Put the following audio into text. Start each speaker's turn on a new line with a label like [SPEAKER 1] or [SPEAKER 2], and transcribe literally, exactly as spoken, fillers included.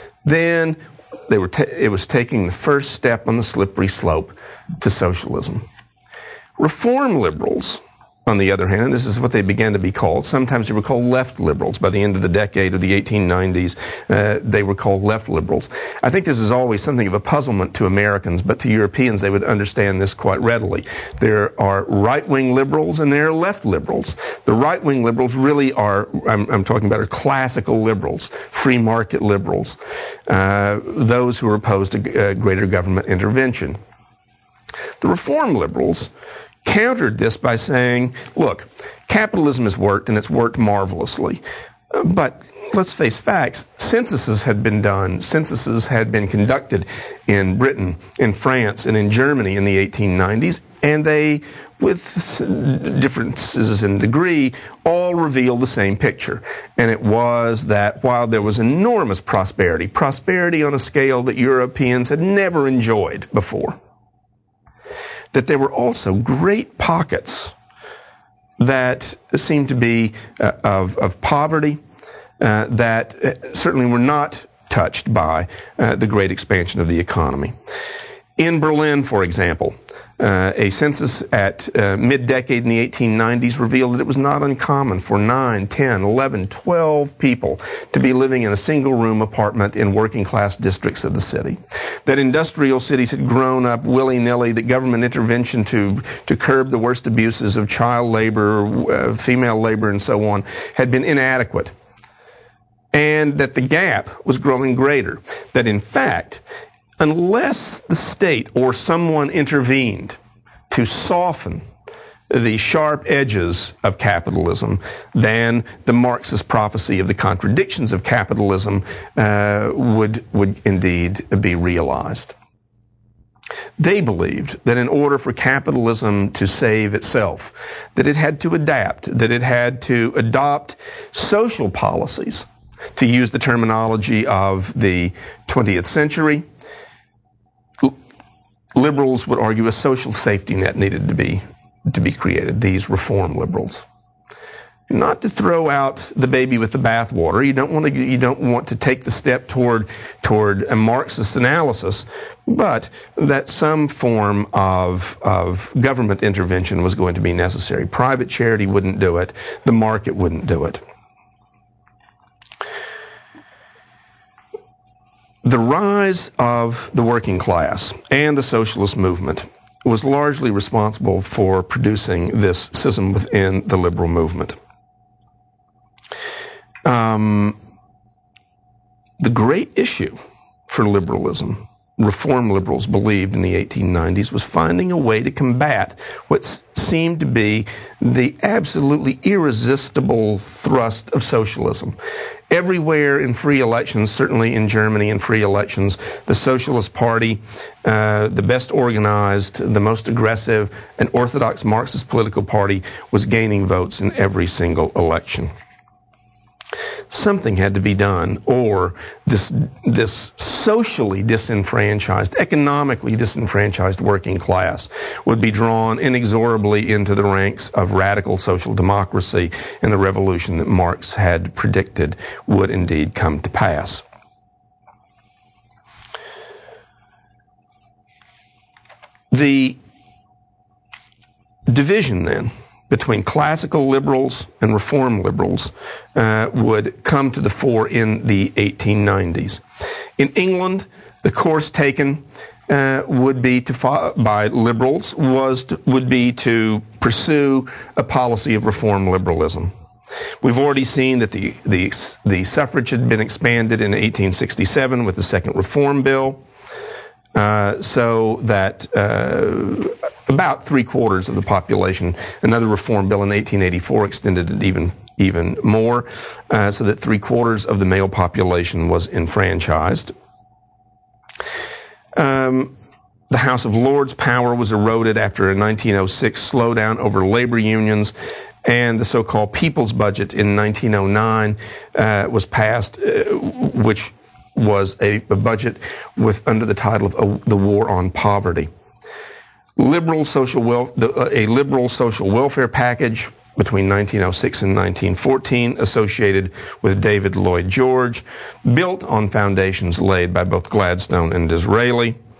[SPEAKER 1] then they were ta- it was taking the first step on the slippery slope to socialism. Reform liberals, on the other hand, and this is what they began to be called, sometimes they were called left liberals. By the end of the decade of the eighteen nineties, uh, they were called left liberals. I think this is always something of a puzzlement to Americans, but to Europeans they would understand this quite readily. There are right-wing liberals and there are left liberals. The right-wing liberals really are, I'm, I'm talking about, are classical liberals, free market liberals, uh, those who are opposed to uh, greater government intervention. The reform liberals countered this by saying, look, capitalism has worked and it's worked marvelously. But let's face facts, censuses had been done, censuses had been conducted in Britain, in France, and in Germany in the eighteen nineties, and they, with differences in degree, all revealed the same picture. And it was that while there was enormous prosperity, prosperity on a scale that Europeans had never enjoyed before, that there were also great pockets that seemed to be uh, of, of poverty uh, that uh, certainly were not touched by uh, the great expansion of the economy. In Berlin, for example, uh, a census at uh, mid-decade in the eighteen nineties revealed that it was not uncommon for nine, ten, eleven, twelve people to be living in a single-room apartment in working-class districts of the city. That industrial cities had grown up willy-nilly, that government intervention to, to curb the worst abuses of child labor, uh, female labor, and so on had been inadequate. And that the gap was growing greater. That, in fact, unless the state or someone intervened to soften the sharp edges of capitalism, then the Marxist prophecy of the contradictions of capitalism uh, would, would indeed be realized. They believed that in order for capitalism to save itself, that it had to adapt, that it had to adopt social policies, to use the terminology of the twentieth century. Liberals would argue a social safety net needed to be to be created, these reform liberals. Not to throw out the baby with the bathwater. You don't want to you don't want to take the step toward toward a Marxist analysis, but that some form of of government intervention was going to be necessary. Private charity wouldn't do it. The market wouldn't do it. The rise of the working class and the socialist movement was largely responsible for producing this schism within the liberal movement. Um, the great issue for liberalism, reform liberals believed in the eighteen nineties, was finding a way to combat what seemed to be the absolutely irresistible thrust of socialism. Everywhere in free elections, certainly in Germany in free elections, the Socialist Party, uh, the best organized, the most aggressive, and orthodox Marxist political party was gaining votes in every single election. Something had to be done, or this this socially disenfranchised, economically disenfranchised working class would be drawn inexorably into the ranks of radical social democracy, and the revolution that Marx had predicted would indeed come to pass. The division, then, between classical liberals and reform liberals uh, would come to the fore in the eighteen nineties. In England, the course taken uh, would be to fo- by liberals was to, would be to pursue a policy of reform liberalism. We've already seen that the the the suffrage had been expanded in eighteen sixty-seven with the Second Reform Bill, uh, so that uh, about three quarters of the population. Another reform bill in eighteen eighty-four extended it even even more, uh, so that three quarters of the male population was enfranchised. Um, the House of Lords' power was eroded after a nineteen oh six slowdown over labor unions, and the so-called People's Budget in nineteen oh nine uh, was passed, uh, which was a, a budget with under the title of uh, the War on Poverty. Liberal social wel- the, uh, a liberal social welfare package between nineteen oh six and nineteen fourteen, associated with David Lloyd George, built on foundations laid by both Gladstone and Disraeli.